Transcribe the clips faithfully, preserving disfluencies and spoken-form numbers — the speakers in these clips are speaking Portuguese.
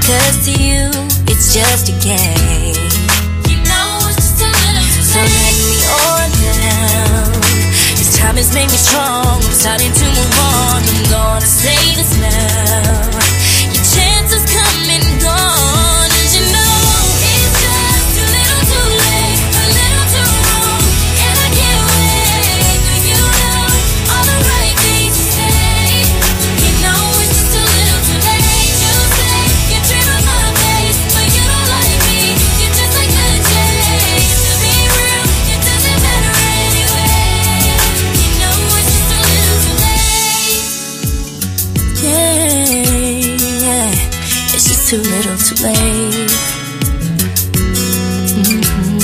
'cause to you, it's just a game. You know it's just a little too late. So let me on down. This time has made me strong. I'm starting to move on. I'm gonna say this now. Your chances come and gone, and you know it's just too little too late, a little too wrong, and I can't wait for you know all the right things to say. You know it's just a little too late. You say you dream of my face, but you don't like me. You're just like the chase. To be real, it doesn't matter anyway. You know it's just a little too late. Yeah, yeah, it's just too little too late. Mm-hmm.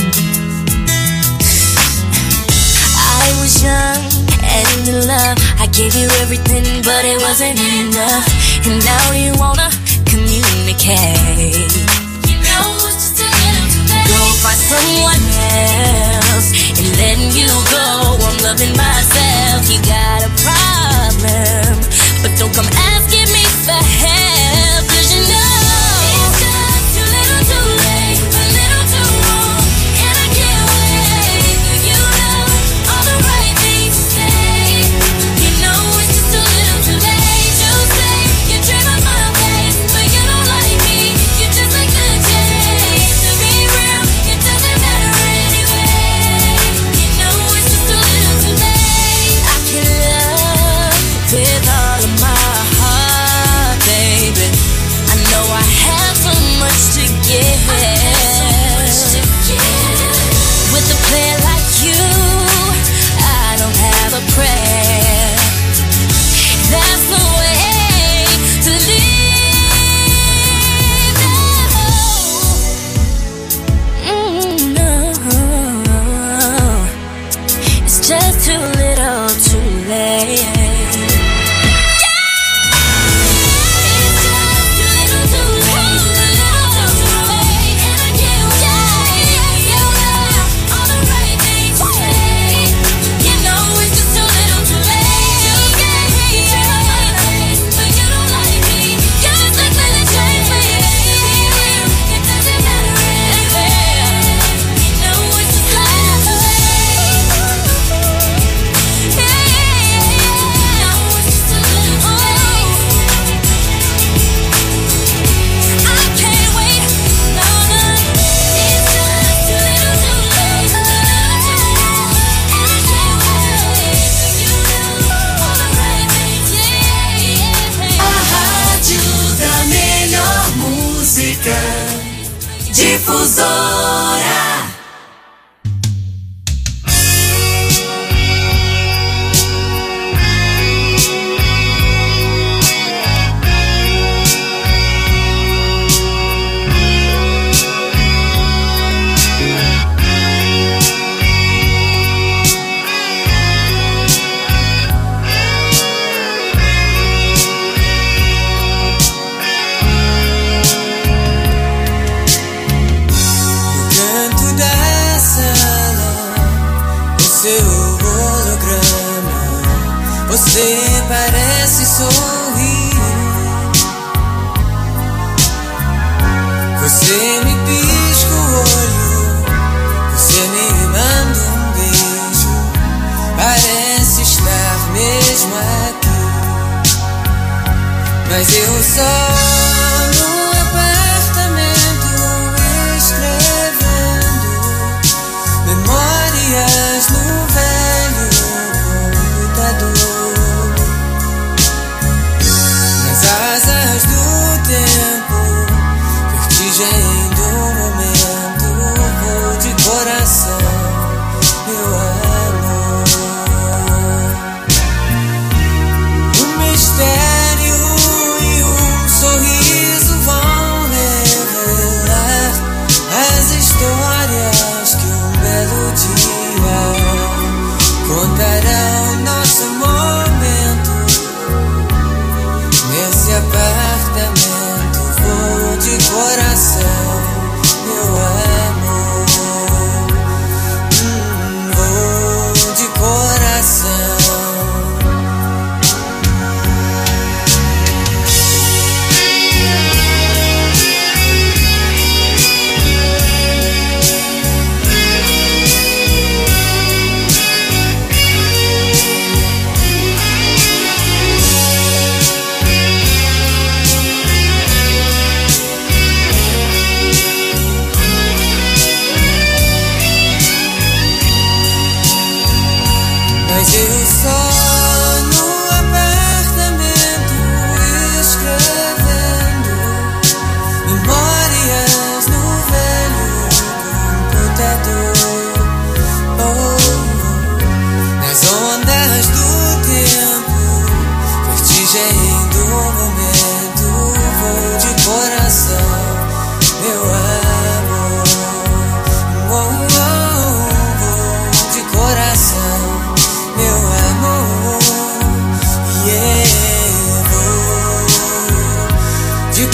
I was young and in love. I gave you everything, but it wasn't enough. And now you wanna communicate. You know it's just a little too late. Go find someone else and letting you go. I'm loving myself. You got a problem, but don't come asking me for help, 'cause you know it's just too little too late, a little too wrong, and I can't wait for you know all the right things to say. You know it's just a little too late. You say you dream of my face, but you don't like me. You're just like the chase. To be real, it doesn't matter anyway. You know it's just a little too late. I can love with all of my heart, baby. I know I have so much to give. With a player like you, I don't have a prayer. That's the way to live. No, mm, no, it's just too little too late. Difusora. Você parece sorrir. Você me pisca o olho, você me manda um beijo. Parece estar mesmo aqui, mas eu só no apartamento escrevendo memórias no velho computador. Asas do tempo, vertigem do momento, vou de coração, meu amor. O mistério e um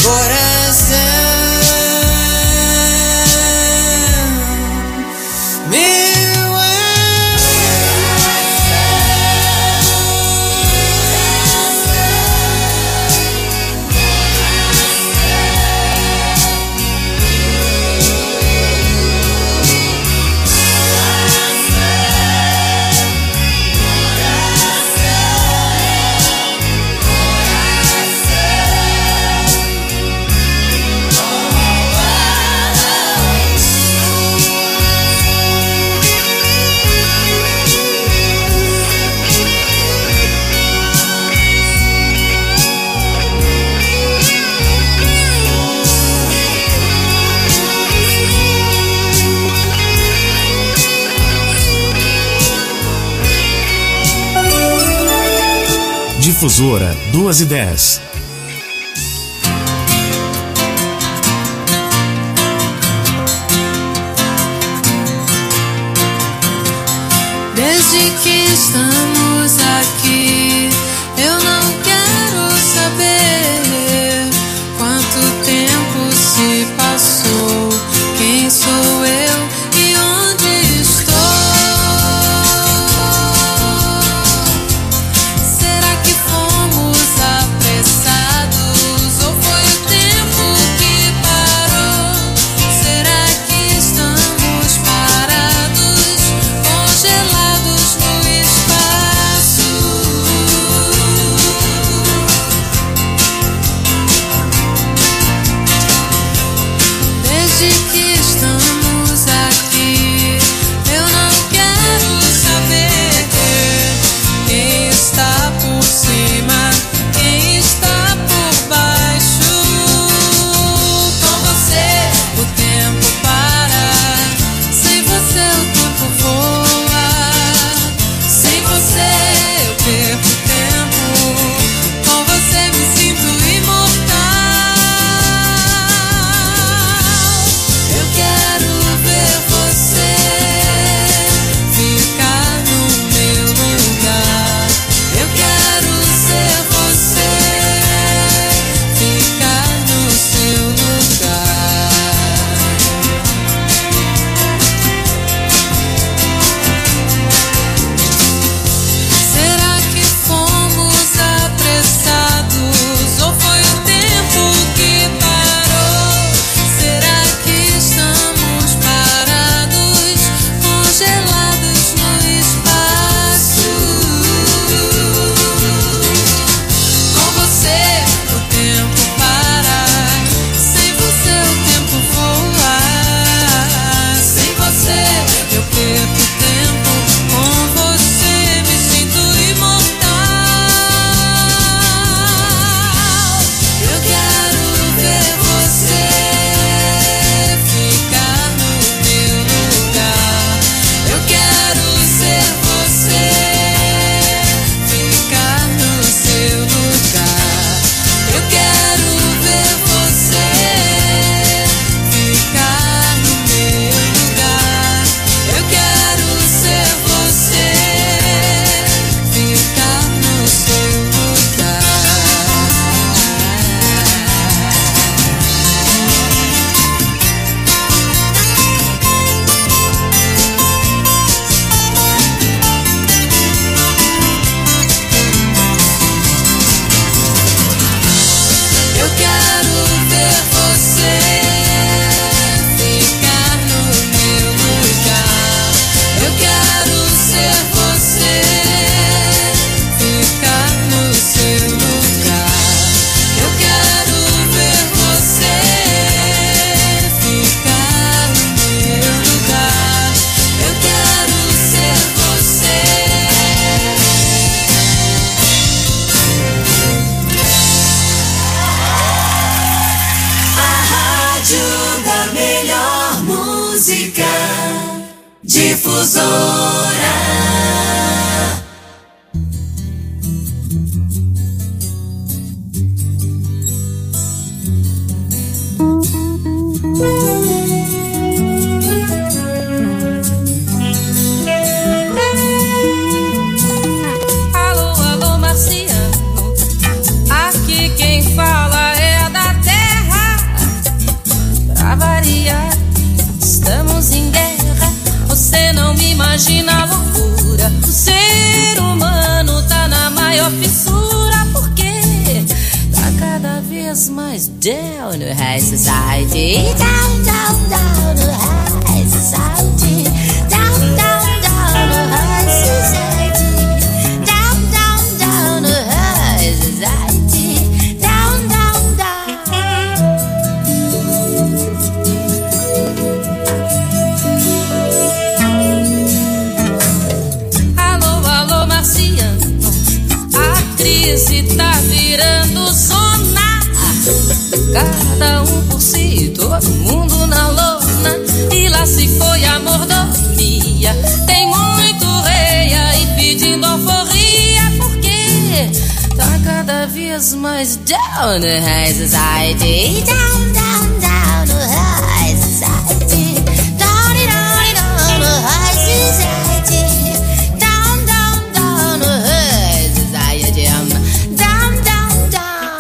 coração. Meu Difusora duas e dez. Desde que estamos aqui, eu não quero saber quanto tempo se passou, quem sou eu e onde estou. Será que fomos apressados ou foi o tempo que parou? Será que estamos parados, congelados no espaço? Desde que estamos aqui, eu não quero saber quem está por cima, quem está por baixo. Com você o tempo para, sem você o tempo voa. Sem você eu perco tempo, com você me sinto imortal. Eu quero ver você ficar no meu lugar. Eu quero ser você ficar no seu lugar. Será que fomos apressados ou foi o tempo que parou? Será que estamos parados, congelados no espaço? Com você o tempo para, sem você o tempo voa. Sem você eu perco tempo, com você me sinto imortal. Eu quero ver você ficar no meu lugar. Eu quero ser você ficar no seu lugar. Eu quero ver você ficar no meu lugar. Eu quero ser você ficar no seu lugar. Eu quero ver você ficar no meu lugar. Eu quero ser você ficar no seu lugar. Eu quero ver você ficar no meu lugar. Eu quero ser você. A rádio da melhor música. Difusora. Alô, alô, marciano. Aqui quem fala é da terra. mais down to high society. Down, down, down to high society. Down, down, down to high society. Down, down, down to high society. Down, down, down. Alô, alô, marciano, a crise tá virando zona. Cada um por si, todo mundo na lona. E lá se foi a mordomia. Tem muito rei aí pedindo alforria, porque tá cada vez mais down to high society. Down, down, down to high society. Down, down, down to high society. Down, down, down to high society. Down, down, down.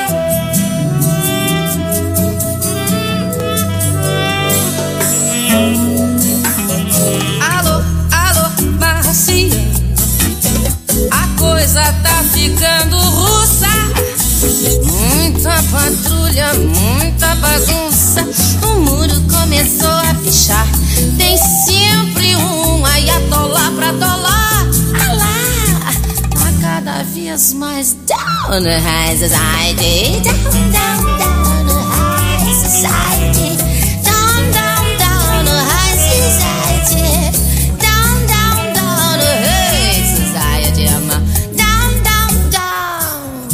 Alô, alô, marciano, a coisa tá ficando russa. Muita patrulha, muita bagunça. O muro começou a fechar. Tem sempre um ayatollah pra tolar. Ah lá, tá cada vez mais down to high society. Down, down, down to high society. Down, down, down to high society. Down, down, down to high society. Down, down, down.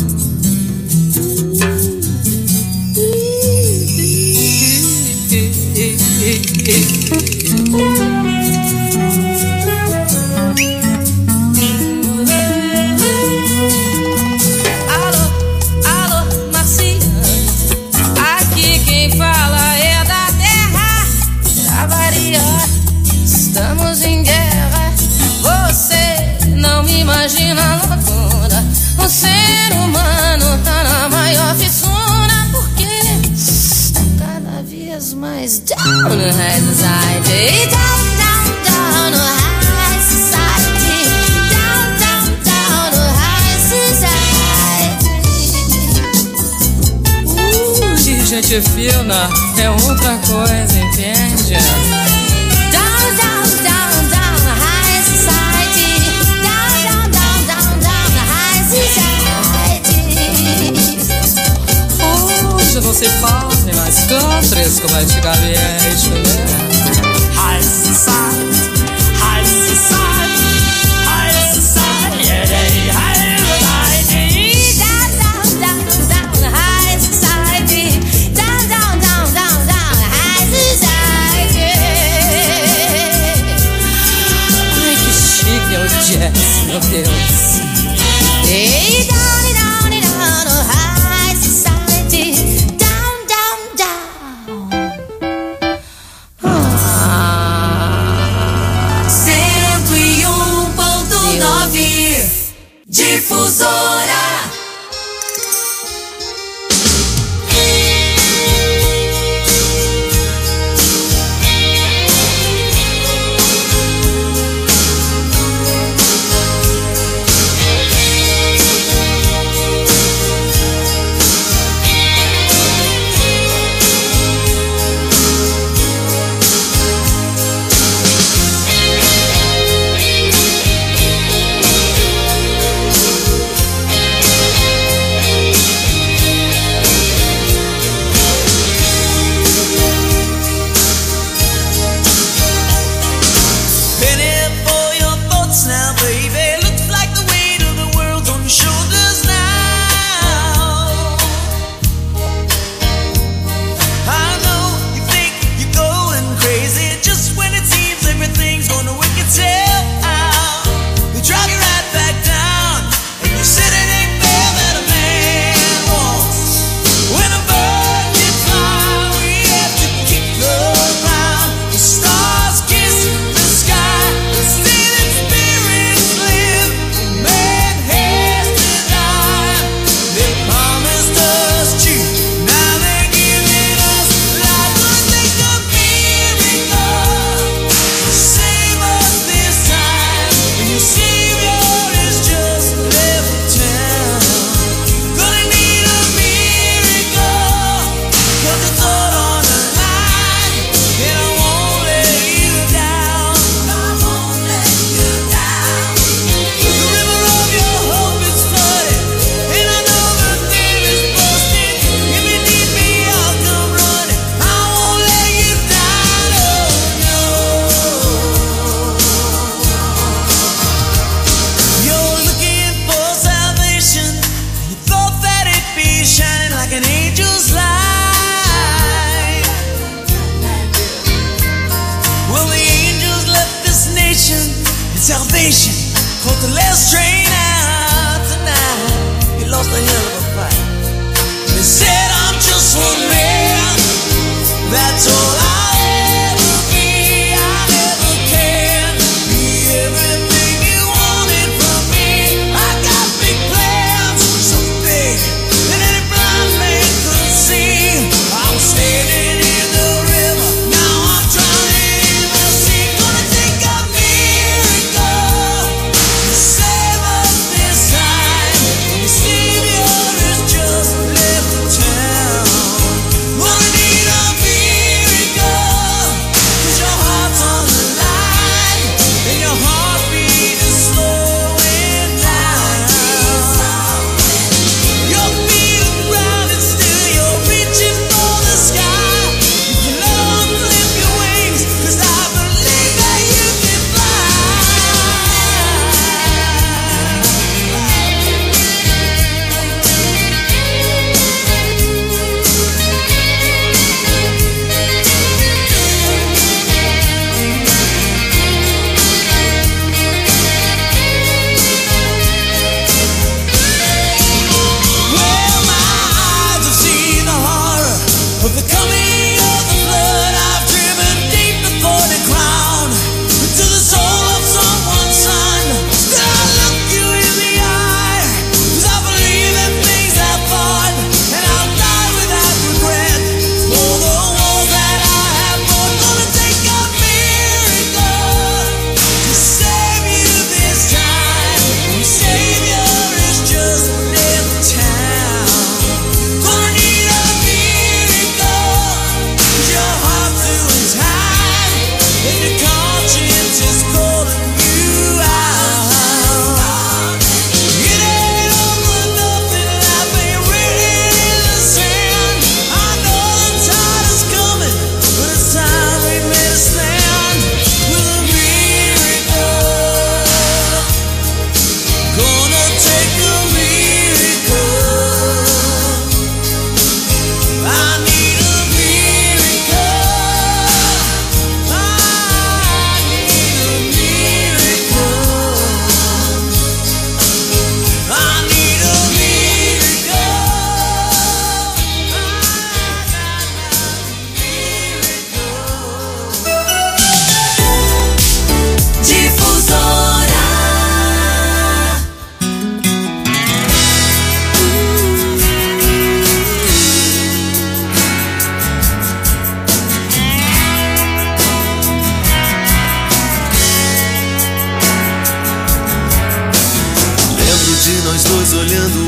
Alô, alô, marciano, aqui quem fala é da terra. Pra variar, estamos em guerra. Você não imagina a loucura. O ser humano tá na maior fissura, porque tá cada vez mais down to high society. Down, down, down to high society. Down, down, down to high society. Uh, de gente fina é outra coisa, entende? Down, down, down, down to high society. Down, down, down, down, down to high society. Hoje não se fazem mais countries como antigamente, né? High society, high society, high society, high society. Down, down, down, down to high society. Down, down, down, down, down to high society. Ai, que chique é o jazz, meu Deus. Hey, down, down, down to high society. Down, down, down. Ah. Cento e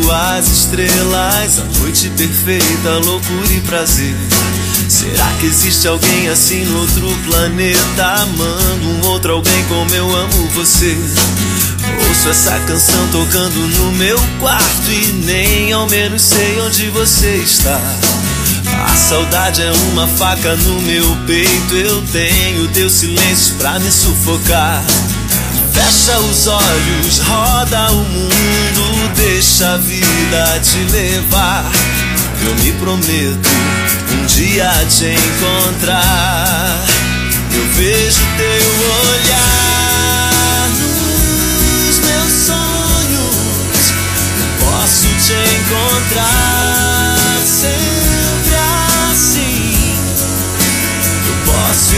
meio às estrelas, a noite perfeita, loucura e prazer. Será que existe alguém assim no outro planeta, amando um outro alguém como eu amo você? Ouço essa canção tocando no meu quarto e nem ao menos sei onde você está. A saudade é uma faca no meu peito, eu tenho teu silêncio pra me sufocar. Fecha os olhos, roda o mundo, deixa a vida te levar. Eu me prometo um dia te encontrar. Eu vejo teu olhar nos meus sonhos. Eu posso te encontrar sempre assim. Eu posso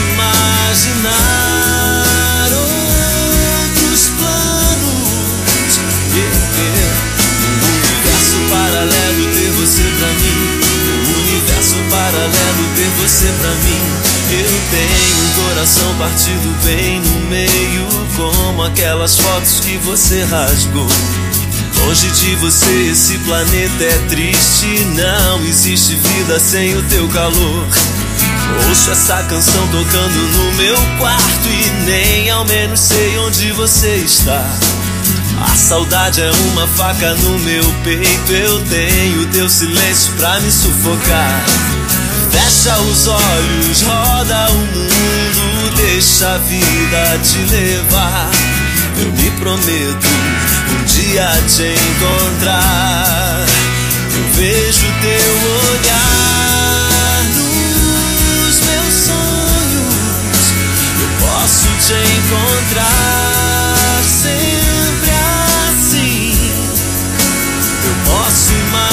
imaginar outros planos. Yeah, yeah. Um universo paralelo, ter você pra mim. Um universo paralelo, ter você pra mim. Eu tenho um coração partido bem no meio, como aquelas fotos que você rasgou. Longe de você esse planeta é triste, não existe vida sem o teu calor. Ouço essa canção tocando no meu quarto e nem ao menos sei onde você está. A saudade é uma faca no meu peito, eu tenho teu silêncio pra me sufocar. Fecha os olhos, roda o mundo, deixa a vida te levar. Eu me prometo um dia te encontrar. Eu vejo teu olhar nos meus sonhos. Eu posso te encontrar sempre assim. Eu posso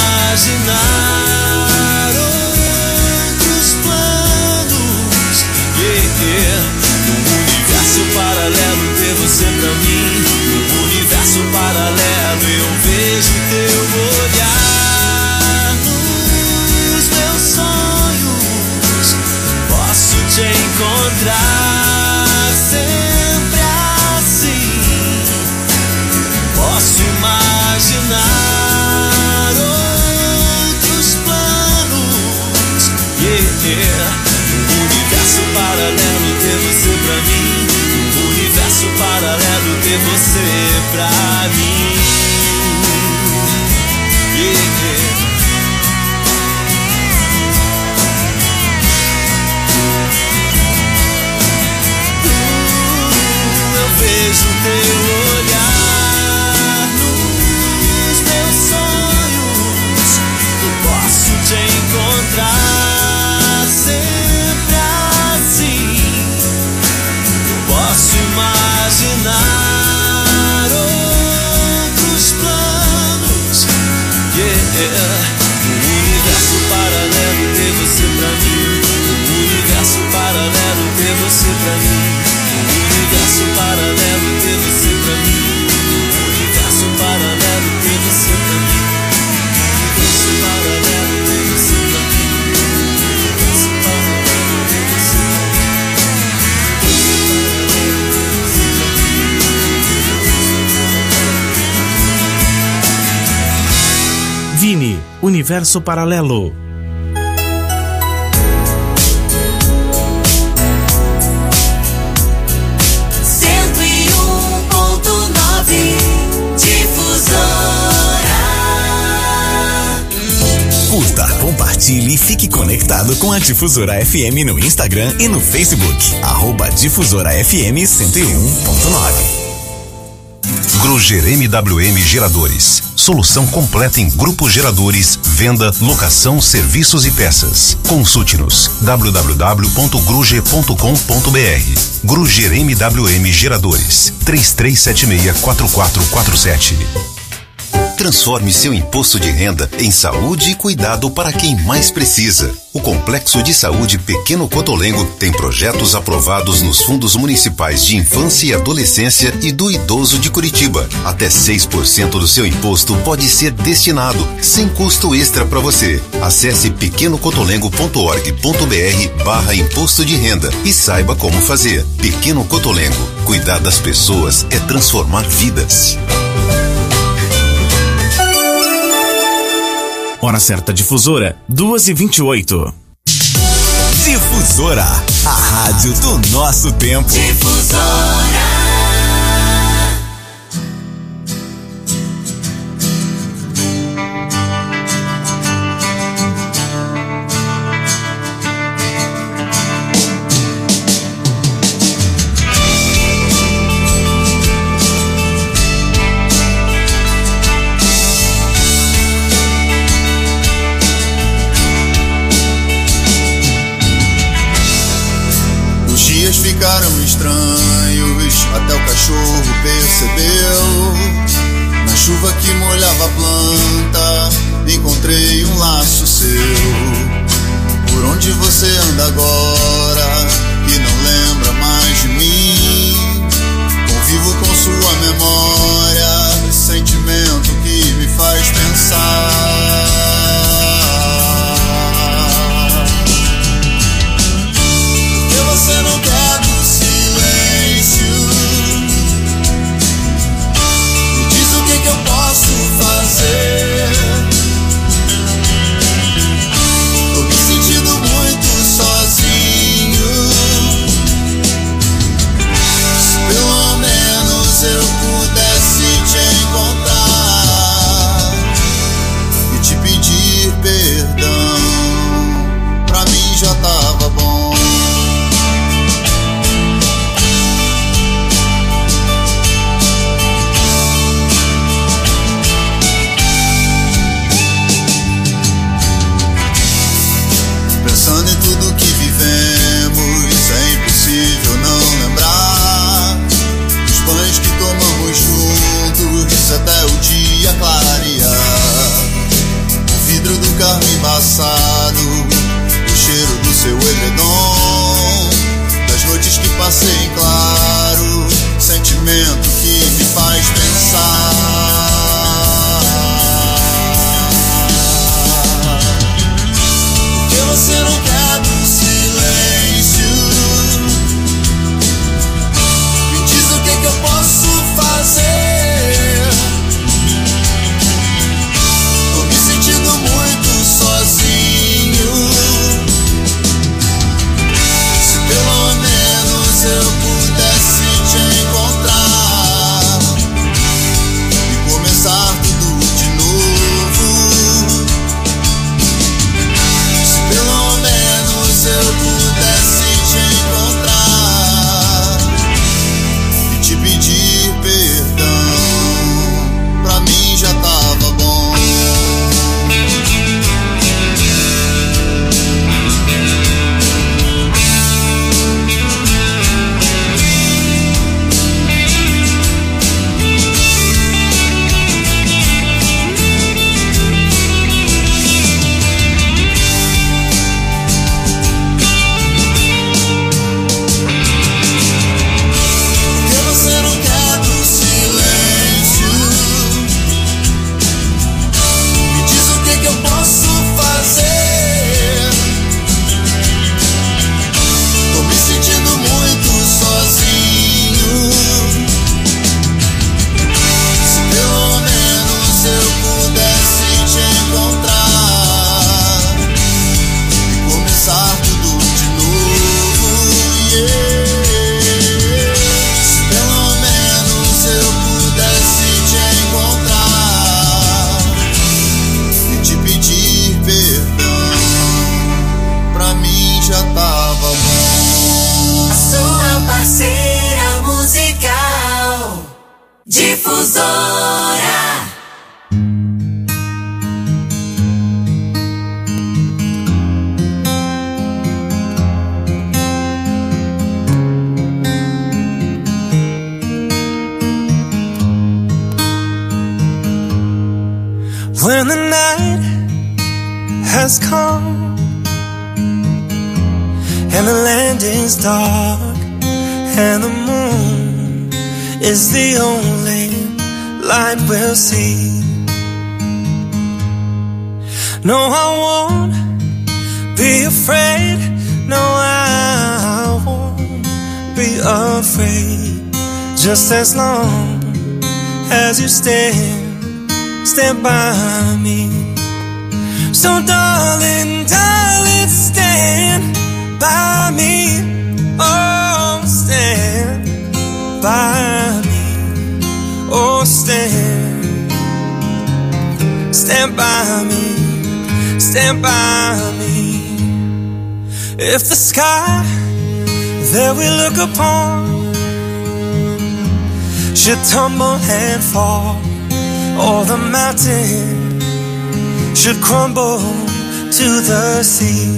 imaginar outros planos. Yeah, yeah. Num universo paralelo, ter você pra mim. Num universo paralelo, eu vejo teu olhar nos meus sonhos. Posso te encontrar sempre assim. Posso imaginar outros planos. Yeah, yeah. Um universo paralelo, ter você pra mim. Um universo paralelo, ter você pra mim. Yeah, yeah. Uh, eu vejo teu olhar nos meus sonhos. Eu posso te encontrar sempre assim. Eu posso imaginar outros planos. Yeah. Um universo paralelo, ter você pra mim. Um universo paralelo, ter você pra mim. Um universo paralelo, ter você pra mim. Um universo paralelo, ter você pra mim. Um universo paralelo, ter você pra mim. Um universo paralelo, ter você pra mim. Vini, Universo Paralelo. cento e um ponto nove Difusora. Curta, compartilhe e fique conectado com a Difusora F M no Instagram e no Facebook. Arroba Difusora F M cento e um ponto nove. Gruger M W M Geradores. Solução completa em grupos geradores, venda, locação, serviços e peças. Consulte-nos w w w ponto gruger ponto com ponto b r. Gruger M W M Geradores. três três sete seis quatro quatro quatro sete. Transforme seu imposto de renda em saúde e cuidado para quem mais precisa. O Complexo de Saúde Pequeno Cotolengo tem projetos aprovados nos fundos municipais de infância e adolescência e do idoso de Curitiba. Até seis por cento do seu imposto pode ser destinado, sem custo extra para você. Acesse pequenocotolengo ponto org ponto b r barra imposto de renda e saiba como fazer. Pequeno Cotolengo. Cuidar das pessoas é transformar vidas. Hora certa difusora, duas e vinte e oito. Difusora, a rádio do nosso tempo. Difusora. Ficaram estranhos, até o cachorro percebeu. Na chuva que molhava a planta, encontrei um laço seu. Por onde você anda agora, que não lembra mais de mim? Convivo com sua memória, sentimento que me faz pensar. Você não quer do silêncio. Me diz o que que eu posso fazer. Tô me sentindo muito sozinho. Se pelo menos eu pudesse te encontrar e te pedir perdão, pra mim já tava bom. Pensando em tudo que vivemos, é impossível não lembrar dos banhos que tomamos juntos até o dia clarear. O vidro do carro embaçado, o cheiro do seu edredom, das noites que passei em claro, sentimento que me faz pensar. Você não quer do silêncio. Me diz o que que eu posso fazer. Tô me sentindo muito sozinho. Se pelo menos eu pudesse te encontrar e começar tudo de novo. Pelo menos eu pudesse te encontrar e te pedir perdão, pra mim já tava bom. When the night has come and the land is dark and the moon is the only light we'll see. No, I won't be afraid. No, I won't be afraid. Just as long as you stand, stand by me. So darling, darling, stand by me. Oh, stand by me. Oh, stand. Stand by me. Stand by me. If the sky that we look upon should tumble and fall, or the mountain should crumble to the sea,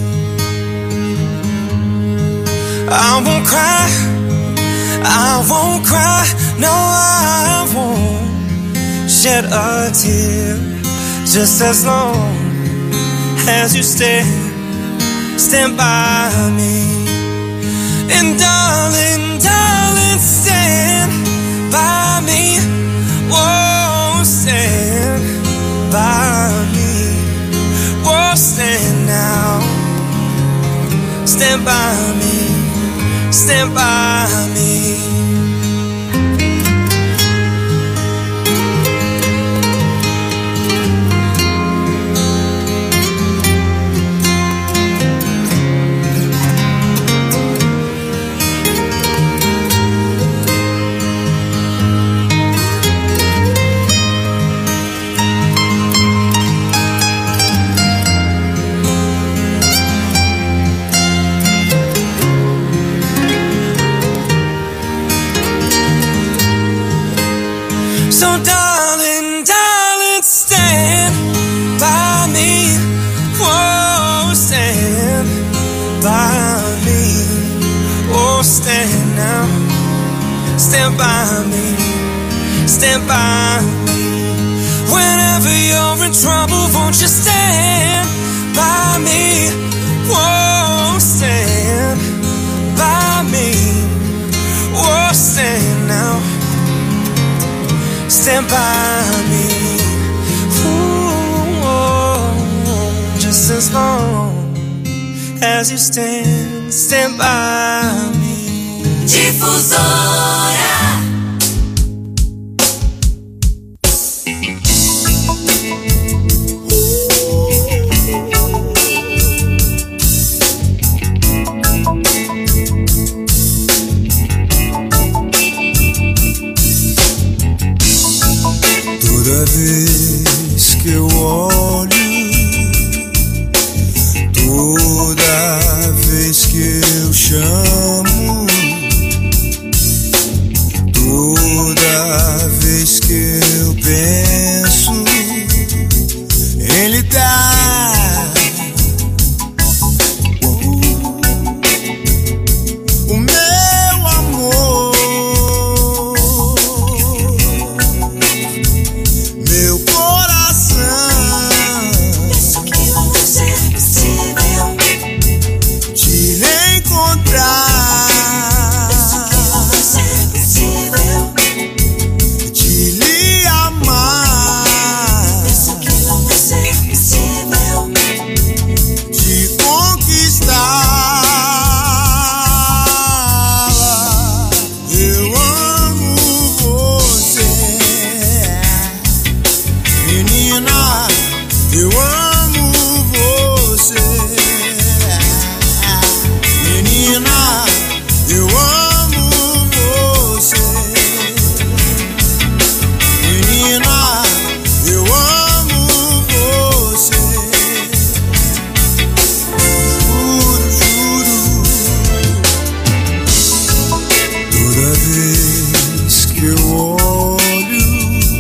I won't cry, I won't cry, no, I won't shed a tear, just as long as you stand, stand by me. And darling, darling, stand by me. Whoa, stand by me. Whoa, stand now. Stand by me. Stand by me. So darling, darling, stand by me. Whoa, stand by me. Oh, stand now. Stand by me. Stand by me. Whenever you're in trouble, won't you stand by me? Whoa, stand by me. Whoa, stand now. Stand by me. Ooh, just as long as you stand, stand by me. Difusora. Toda vez que eu olho, toda vez que eu chamo, toda vez que eu penso em lhe dar o meu amor. Meu coração, Penso que não vai ser possível. te encontrar, Penso que não vai ser possível. te lhe amar, Penso que não vai ser possível. te conquistar. Eu amo você, menina, eu amo você, menina, eu amo você, menina, eu amo você. Juro, juro, toda vez que eu olho,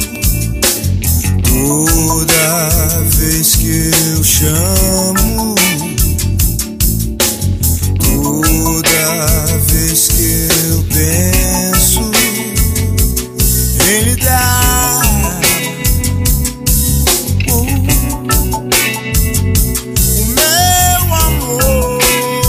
toda vez que eu chamo, toda vez que eu penso em lhe dar oh, o meu amor.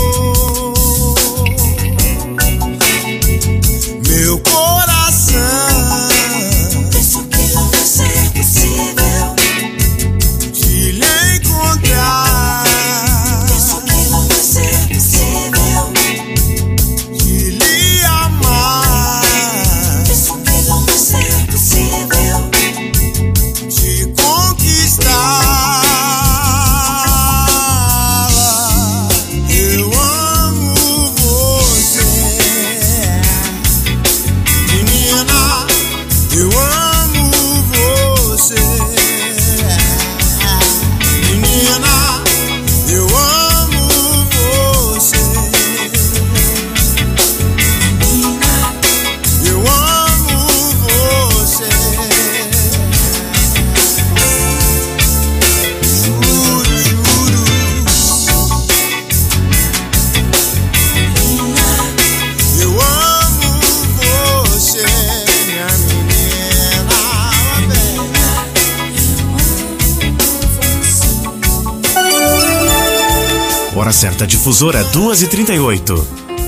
Meu coração, Penso que não vai ser possível. te lhe encontrar, Penso que não vai ser possível. te lhe amar. Volta Difusora duas e trinta e oito.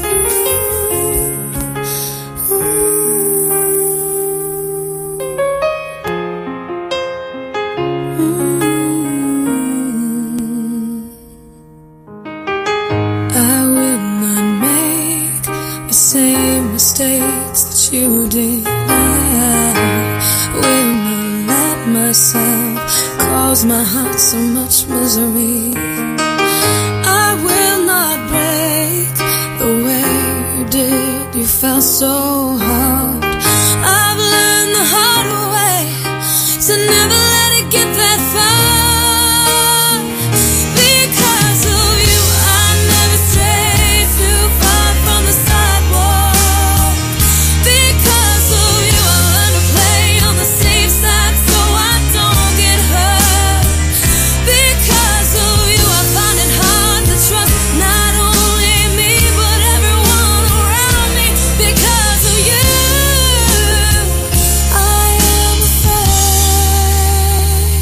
My heart so much misery. I will not break the way you did. You felt so hard. I've learned the hard way to never let it get that far. Because of you, I never strayed too far from the sidewalk. Because of you, I learned to play on the safe side so I don't get hurt. Because of you, I find it hard to trust not only me but everyone around me. Because of you, I am afraid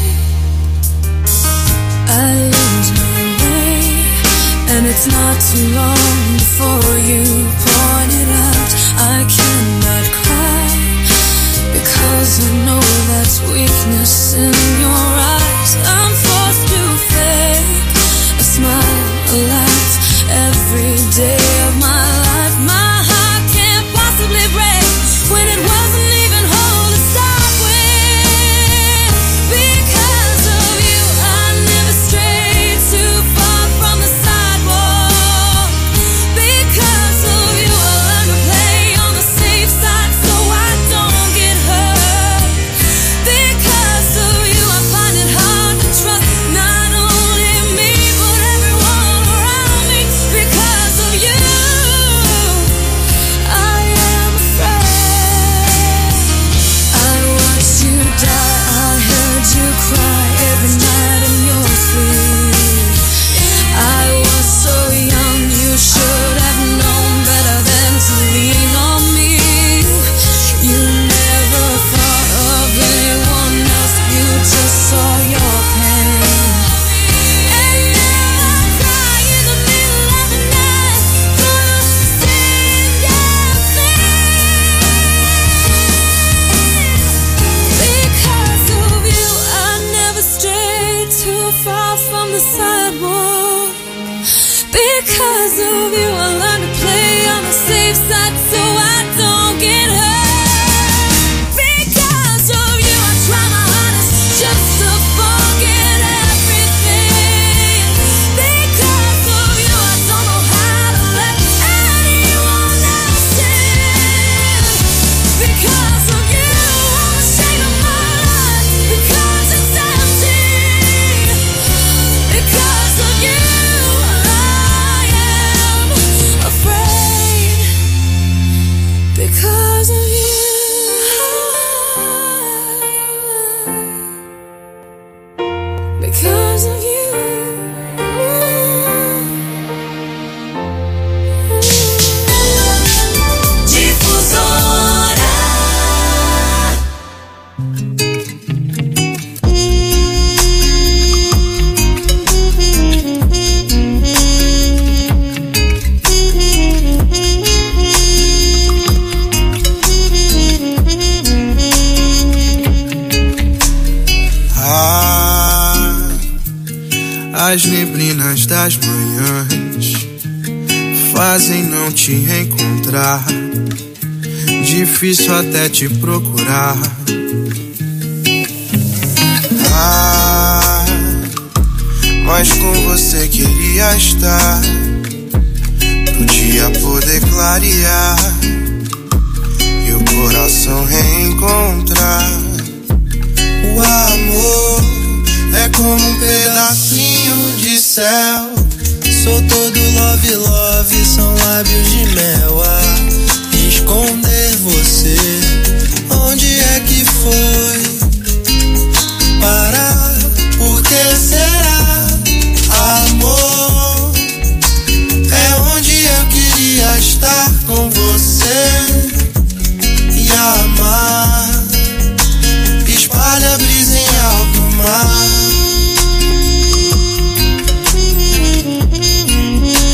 I lose my way, and it's not too long before you point it out. I cannot cry because I know that's weakness in your eyes. I'm forced to fake a smile, a laugh every day of my life. My heart can't possibly break when it wasn't even whole to start with. Because of you, I never strayed too far from the sidewalk. Because of you, I learned to play on the safe side so I don't get hurt. Because of you, I find it hard to trust not only me but everyone around me. Because of you, I am afraid. I watched you die, I heard you cry every night in your sleep. I was so young, you should have known better than to lean on me. You never thought of anyone else, you just saw your pain. And now I cry in the middle of the night for the same damn thing. Because of you, I never strayed too far from the sidewalk. Because of you, I learned to play on the safe side so I don't get hurt. Because of you, I try my hardest just to forget everything. Because of you, I don't know how to let anyone else in. Because of you, I'm ashamed of my life because it's empty. Because of you, I am afraid. Because of you, because of you. Ah, as neblinas das manhãs fazem não te encontrar. Difícil até te procurar. Ah, mas com você queria estar, pro dia poder clarear e o coração reencontrar. O amor é como um pedacinho de céu. Sou todo love, love, são lábios de mel a esconder você. Onde é que foi parar? Por que será? Amor é onde eu queria estar com você e amar. Espalha a brisa em alto mar.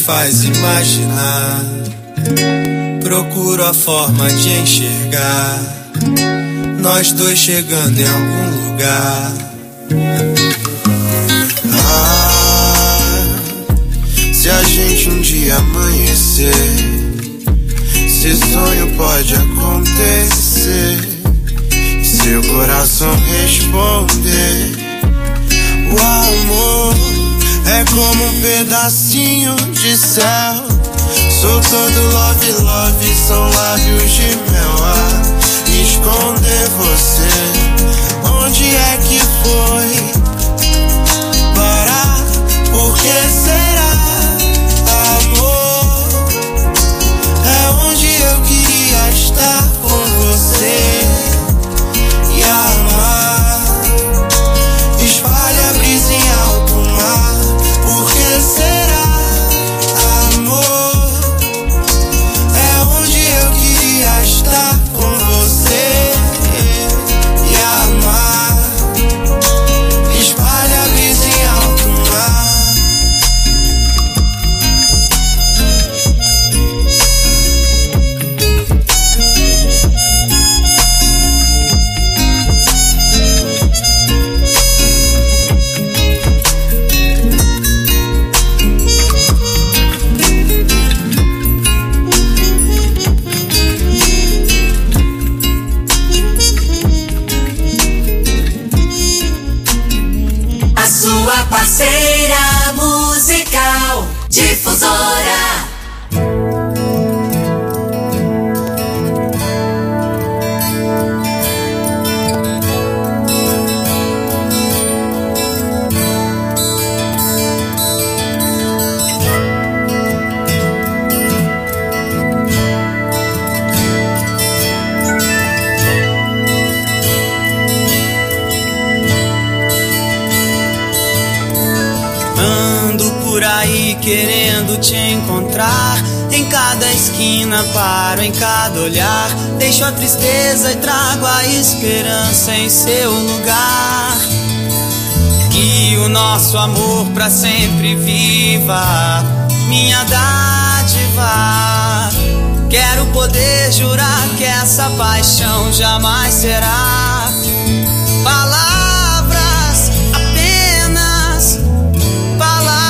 faz imaginar. Procuro a forma de enxergar nós dois chegando em algum lugar. Ah, se a gente um dia amanhecer, esse sonho pode acontecer e seu coração responder. O amor é como um pedacinho de céu. Sou todo love, love, são lábios de mel a esconder você. Onde é que foi parar? Por que será? Amor é onde eu queria estar com você e amar. Espalha a brisa em alto mar. Por que será? Estar com você e amar. Espalha a brisa em alto mar. Parceira musical Difusora. Querendo te encontrar, em cada esquina paro, em cada olhar. Deixo a tristeza e trago a esperança em seu lugar. Que o nosso amor pra sempre viva, minha dádiva. Quero poder jurar que essa paixão jamais será palavras, apenas palavras.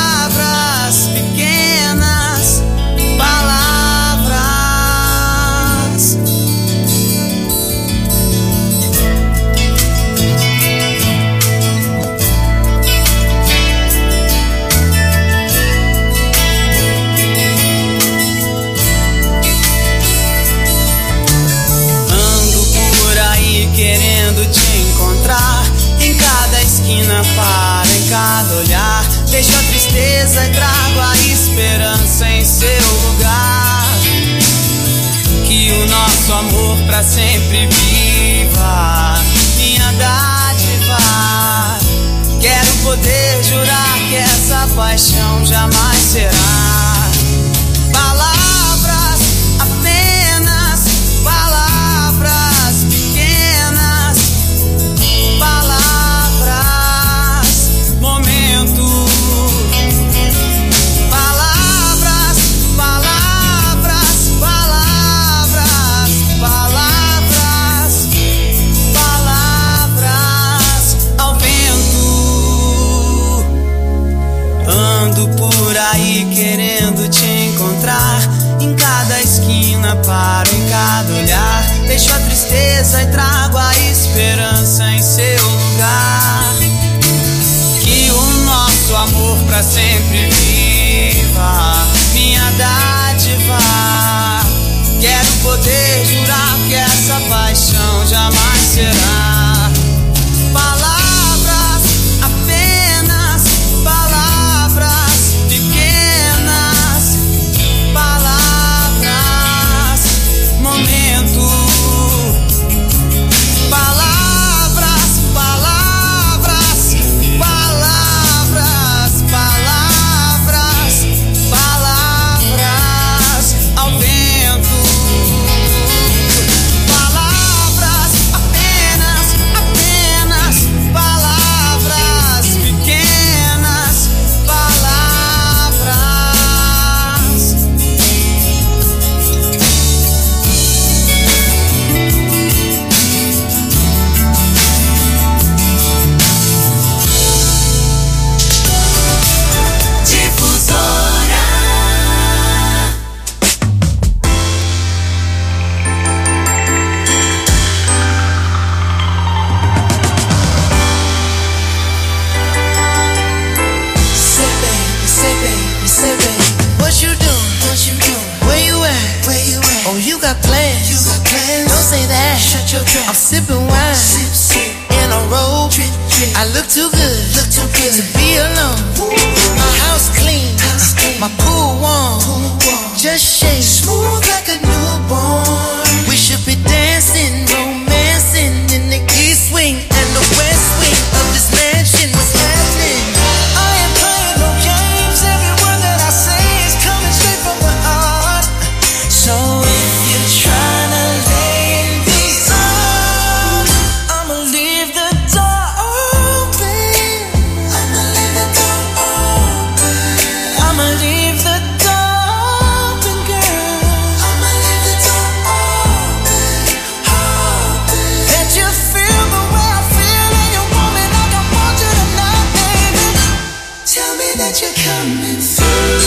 Querendo te encontrar, em cada esquina paro, em cada olhar. Deixo a tristeza e trago a esperança em seu lugar. Que o nosso amor pra sempre viva, minha dádiva. Quero poder jurar que essa paixão jamais será palavras, apenas palavras. Querendo te encontrar, em cada esquina paro, em cada olhar. Deixo a tristeza e trago a esperança em seu lugar. Que o nosso amor pra sempre viva, minha dádiva. Quero poder jurar que essa paixão jamais será palavras, apenas palavras. Palavras, momento. Palavras, palavras, palavras, palavras, palavras. got plans. You got plans. Don't say that. Shut your trap. I'm sipping wine. Sip, sip. In a robe. Drip, drip. I look too good. Look too good to be alone. Ooh. My house clean. House clean. My pool warm. Pool warm. Just shake. Smooth like a newborn. We should be dancing, romancing in the east wing and the west wing of this mansion. What's happening? I ain't playing no games. Every word that I say is coming straight from the heart. So if you're trying to lay in these arms, I'ma leave the door open. I'ma leave the door open. I'ma leave the door open, girl. I'ma leave the door open, open. That you feel the way I feel and you want me like I want you tonight, baby. Tell me that you're coming through.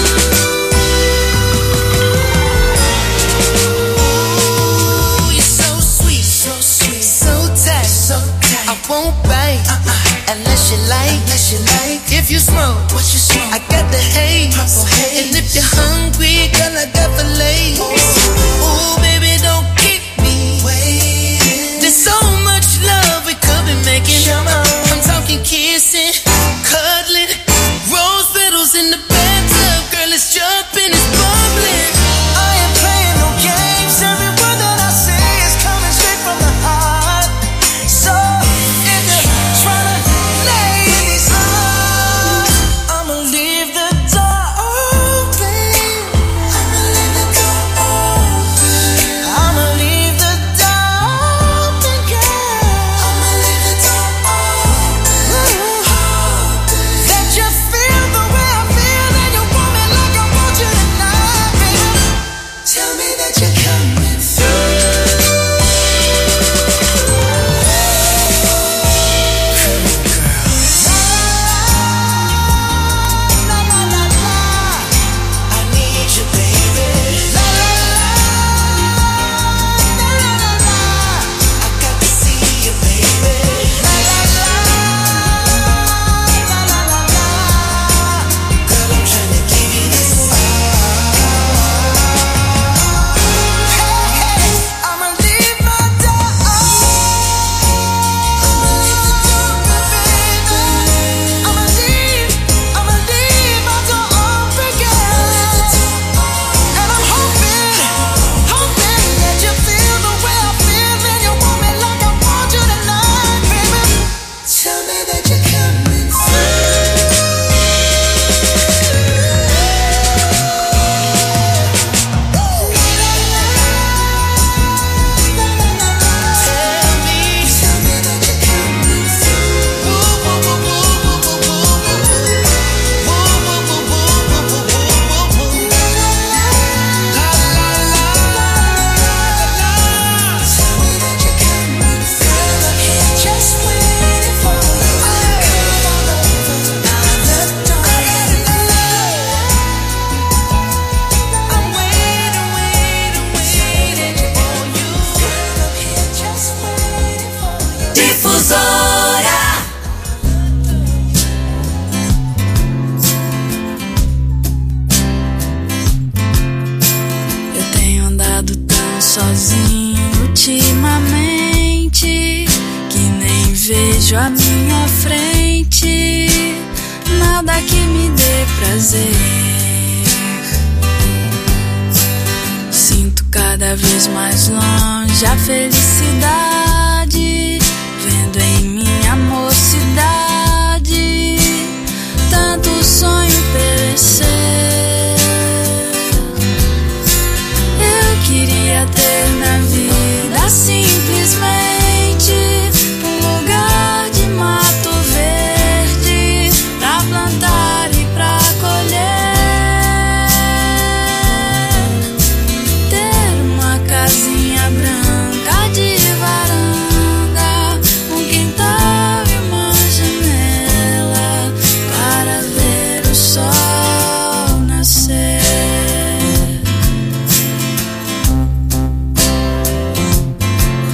Ooh, you're so sweet, So sweet, so tight, so tight. I won't bite Uh-uh. unless you like. Unless you like If you smoke, what you smoke. I got the haze. Purple haze. And if you're hungry, girl, I got fillets. Ooh, baby, don't keep me Waiting. There's so much love we could be making. Come on. I'm talking kissing, cuddling, rose petals in the bathtub. Girl, it's jumping, it's bubbling. I ain't playing no games. Every word that I say is coming straight from the heart. So if you're trying to lay in these arms, I'ma leave the door open. I'ma leave the door open. I'ma leave the door open, girl. I'ma leave the door open. That you feel the way I feel and you want me like I want you tonight, baby. Tell me that you're coming through. La, la, la, la. I need you, baby. La, la, la. La, la, la, la. I got to see you, baby. La, la, la. La, la, la, la. Girl, I'm trying to give you this. Hey, hey, I'ma leave my door open. I'ma leave the door open, baby. I'ma leave, I'ma leave my door open, girl. And I'm hoping, hoping that you feel the way I feel and you want me like I want you tonight, baby. Tell me that you're coming just waiting for you. I'm waiting, waiting, waiting for you. I'm here just waiting for you. Difusora. Eu tenho andado tão sozinho ultimamente que nem vejo a minha frente nada que me dê prazer. Sinto cada vez mais longe a felicidade, vendo em minha mocidade tanto sonho perecer. Eu queria ter na vida simplesmente um lugar de mato verde pra plantar e pra colher, ter uma casinha branca de varanda, um quintal e uma janela para ver o sol nascer.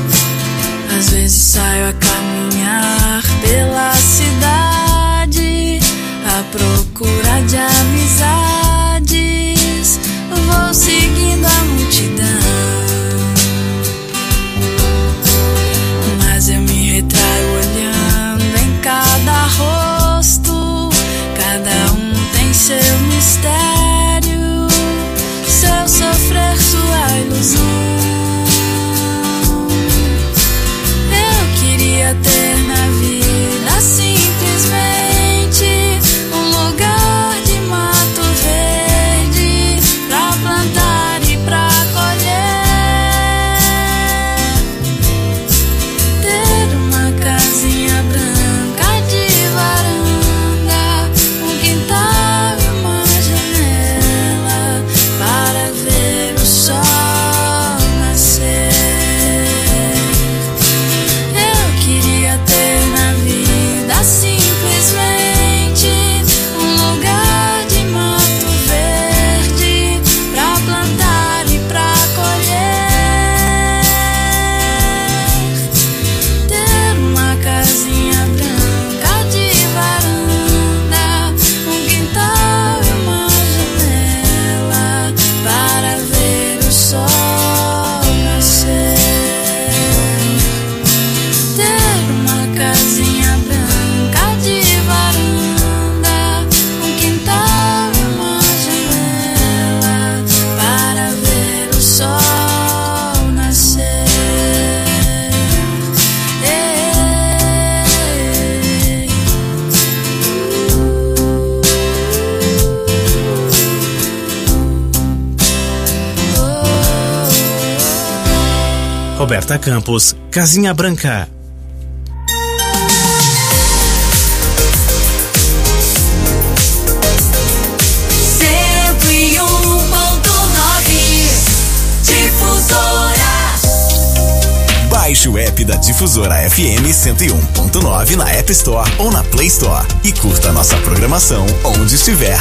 Roberta Campos, Casinha Branca. cento e um ponto nove Difusora. Baixe o app da Difusora F M cento e um ponto nove na App Store ou na Play Store e curta nossa programação onde estiver.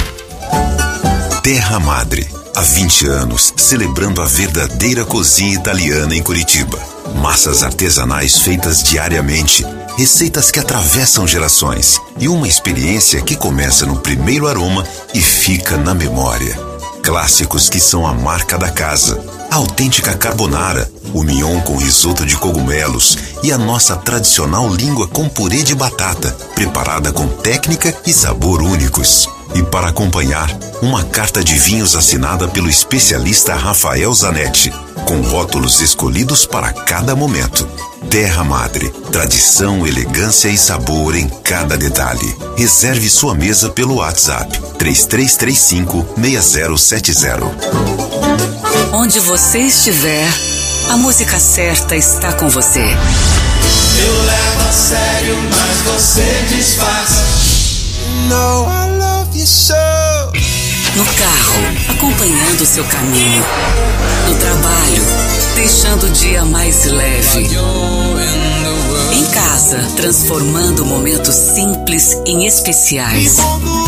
Terra Madre, há vinte anos, celebrando a verdadeira cozinha italiana em Curitiba. Massas artesanais feitas diariamente, receitas que atravessam gerações e uma experiência que começa no primeiro aroma e fica na memória. Clássicos que são a marca da casa. A autêntica carbonara, o mignon com risoto de cogumelos e a nossa tradicional língua com purê de batata, preparada com técnica e sabor únicos. E para acompanhar, uma carta de vinhos assinada pelo especialista Rafael Zanetti, com rótulos escolhidos para cada momento. Terra Madre, tradição, elegância e sabor em cada detalhe. Reserve sua mesa pelo WhatsApp três três três cinco, seis zero sete zero. Onde você estiver, a música certa está com você. Eu levo a sério, mas você disfarça. No, I love you so. No carro, acompanhando seu caminho. No trabalho, deixando o dia mais leve. Em casa, transformando momentos simples em especiais.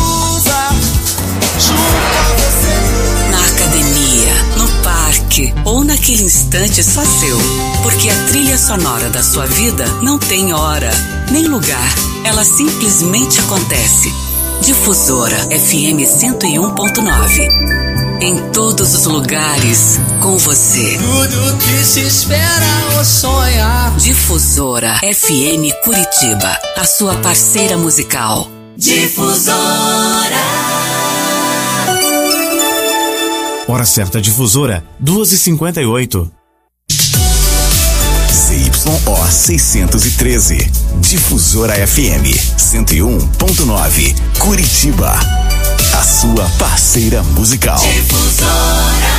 Na academia, no parque ou naquele instante só seu. Porque a trilha sonora da sua vida não tem hora, nem lugar. Ela simplesmente acontece. Difusora F M cento e um ponto nove. Em todos os lugares, com você. Tudo que se espera ou sonha. Difusora F M Curitiba, a sua parceira musical. Difusora. Hora certa Difusora, duas e cinquenta e oito. Z Y O seiscentos e treze. Difusora F M cento e um ponto nove. Curitiba. A sua parceira musical. Difusora.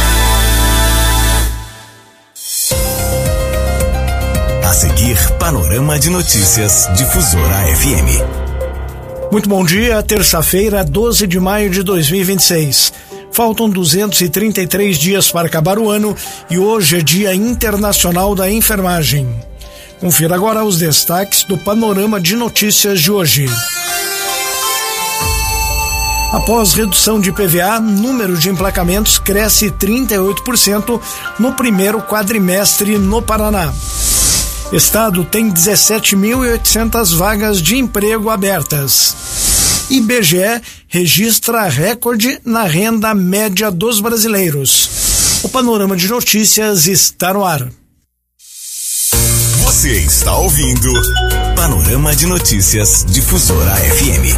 A seguir, Panorama de Notícias. Difusora F M. Muito bom dia, terça-feira, doze de maio de dois mil e vinte e seis. Faltam duzentos e trinta e três dias para acabar o ano e hoje é Dia Internacional da Enfermagem. Confira agora os destaques do Panorama de Notícias de hoje. Após redução de I P V A, número de emplacamentos cresce trinta e oito por cento no primeiro quadrimestre no Paraná. Estado tem dezessete mil e oitocentas vagas de emprego abertas. I B G E registra recorde na renda média dos brasileiros. O Panorama de Notícias está no ar. Você está ouvindo Panorama de Notícias Difusora F M.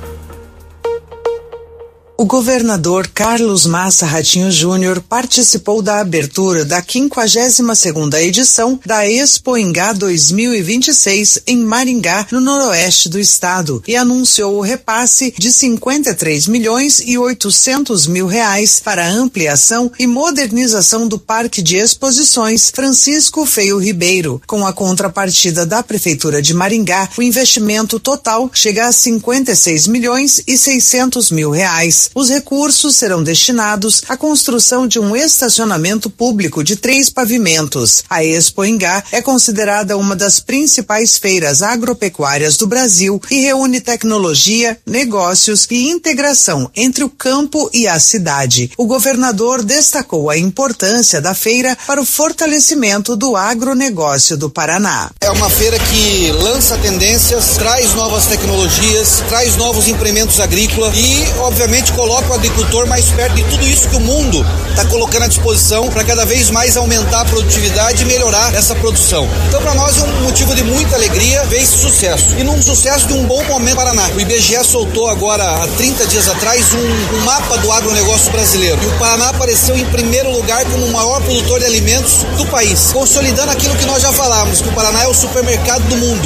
O governador Carlos Massa Ratinho Júnior participou da abertura da quinquagésima segunda edição da Expo Ingá dois mil e vinte e seis em Maringá, no noroeste do estado, e anunciou o repasse de cinquenta e três milhões e oitocentos mil reais para a ampliação e modernização do Parque de Exposições Francisco Feio Ribeiro. Com a contrapartida da Prefeitura de Maringá, o investimento total chega a cinquenta e seis milhões e seiscentos mil reais. Os recursos serão destinados à construção de um estacionamento público de três pavimentos. A Expo Ingá é considerada uma das principais feiras agropecuárias do Brasil e reúne tecnologia, negócios e integração entre o campo e a cidade. O governador destacou a importância da feira para o fortalecimento do agronegócio do Paraná. É uma feira que lança tendências, traz novas tecnologias, traz novos implementos agrícolas e, obviamente, coloca o agricultor mais perto de tudo isso que o mundo está colocando à disposição para cada vez mais aumentar a produtividade e melhorar essa produção. Então, para nós é um motivo de muita alegria ver esse sucesso. E num sucesso de um bom momento para o Paraná. O I B G E soltou agora, há trinta dias atrás, um, um mapa do agronegócio brasileiro. E o Paraná apareceu em primeiro lugar como o maior produtor de alimentos do país, consolidando aquilo que nós já falávamos, que o Paraná é o supermercado do mundo.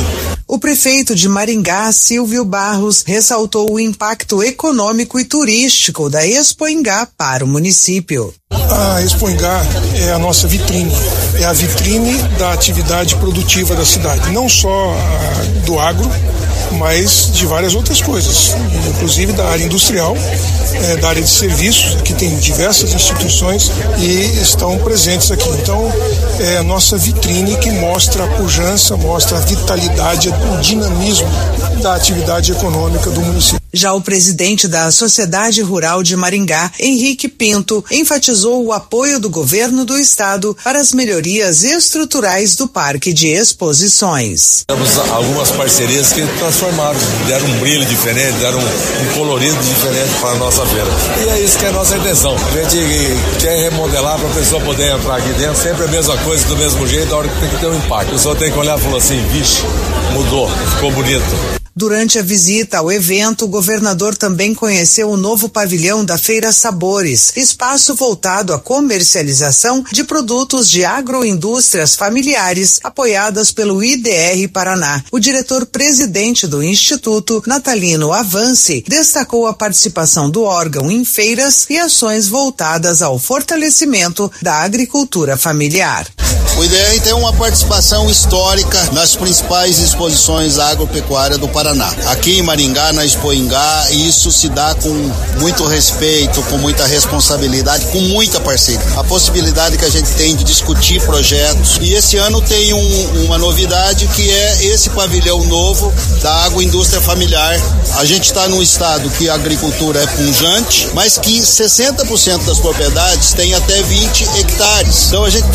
O prefeito de Maringá, Silvio Barros, ressaltou o impacto econômico e turístico da Expoingá para o município. A Expoingá é a nossa vitrine, é a vitrine da atividade produtiva da cidade, não só a, do agro, mas de várias outras coisas, inclusive da área industrial, é, da área de serviços, que tem diversas instituições e estão presentes aqui. Então, é a nossa vitrine que mostra a pujança, mostra a vitalidade, o dinamismo da atividade econômica do município. Já o presidente da Sociedade Rural de Maringá, Henrique Pinto, enfatizou o apoio do governo do estado para as melhorias estruturais do Parque de Exposições. Temos algumas parcerias que transformaram, deram um brilho diferente, deram um, um colorido diferente para a nossa feira. E é isso que é a nossa intenção. A gente quer remodelar para a pessoa poder entrar aqui dentro, sempre a mesma coisa, do mesmo jeito, a hora que tem que ter um impacto. A pessoa tem que olhar e falar assim, vixe, mudou, ficou bonito. Durante a visita ao evento, o governador também conheceu o novo pavilhão da Feira Sabores, espaço voltado à comercialização de produtos de agroindústrias familiares apoiadas pelo I D R Paraná. O diretor-presidente do Instituto, Natalino Avance, destacou a participação do órgão em feiras e ações voltadas ao fortalecimento da agricultura familiar. O I D R tem uma participação histórica nas principais exposições agropecuárias do Paraná. Aqui em Maringá, na Expoingá, isso se dá com muito respeito, com muita responsabilidade, com muita parceria. A possibilidade que a gente tem de discutir projetos. E esse ano tem um, uma novidade que é esse pavilhão novo da agroindústria familiar. A gente está num estado que a agricultura é pujante, mas que sessenta por cento das propriedades tem até vinte hectares. Então a gente